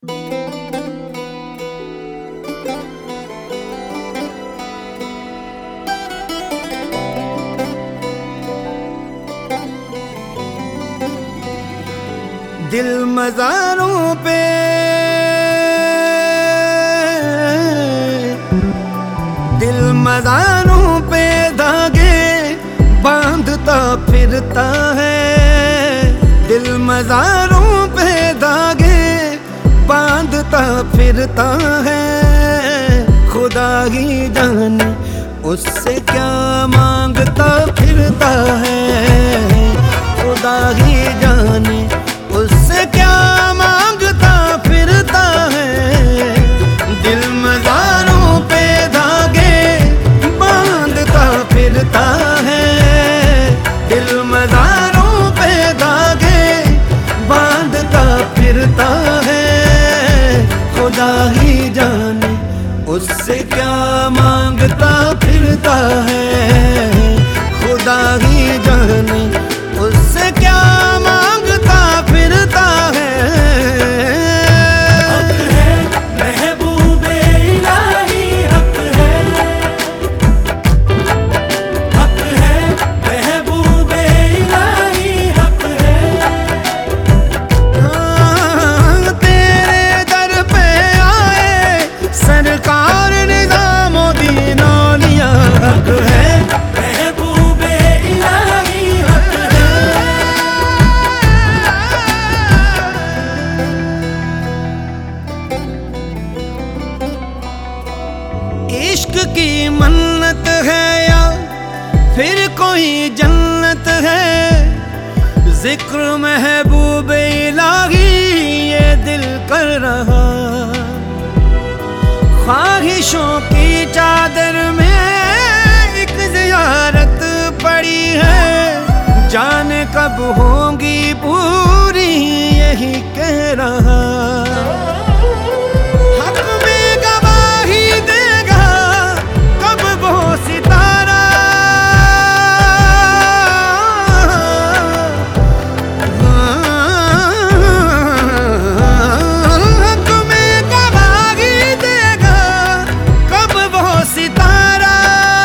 दिल मज़ारों पे धागे बांधता फिरता है। दिल मज़ारों पे धागे बांधता फिरता है। खुदा ही जाने उससे क्या मांगता फिरता है। खुदा ही जाने उससे क्या मांगता फिरता है। दिल मज़ारों पे धागे बांधता फिरता है। दिल मज़ारों पे धागे बांधता फिरता है। खुदा ही जाने उससे क्या मांगता फिरता है। खुदा ही जाने उससे क्या मांगता फिरता है। हक है महबूबे इलाही, हक है महबूबे इलाही, हक है। हाँ, तेरे दर पे आए सरकार निज़ामुद्दीन औलिया, हक है महबूबे इलाही, हक है। इश्क की मन्नत है या फिर कोई जन्नत है। जिक्र महबूब इलाही ये दिल कर रहा। ख्वाहिशों की चादर में एक ज़ियारत पड़ी है। जाने कब होंगी पूरी यही कह रहा। हक में गवाही देगा कब वो सितारा। हक में गवाही देगा कब वो सितारा।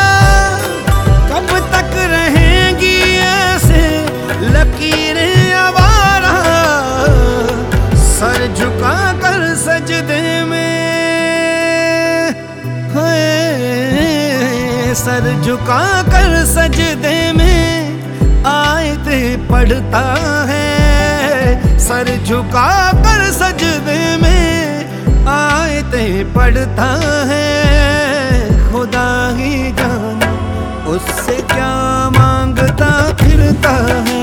कब तक रहेंगी ऐसे लकीरें आवारा। सर झुका कर सजदे में, हाय सर झुका कर सजदे में आयते पढ़ता है। सर झुका कर सजदे में आयते पढ़ता है। खुदा ही जाने उससे क्या मांगता फिरता है।